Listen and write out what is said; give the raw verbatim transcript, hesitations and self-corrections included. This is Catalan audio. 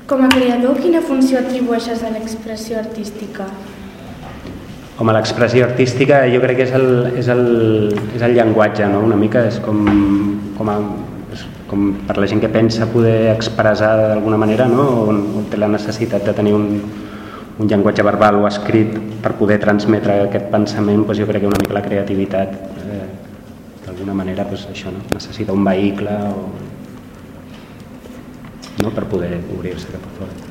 Com a creador, quina funció atribueixes a l'expressió artística? Home, l'expressió artística jo crec que és el, és el, és el llenguatge, no? Una mica és com, com, a, és com per la gent que pensa poder expressar d'alguna manera, no? O, o té la necessitat de tenir un, un llenguatge verbal o escrit per poder transmetre aquest pensament, doncs jo crec que una mica la creativitat eh, d'alguna manera doncs això, no? Necessita un vehicle o, no? Per poder obrir-se cap a fora.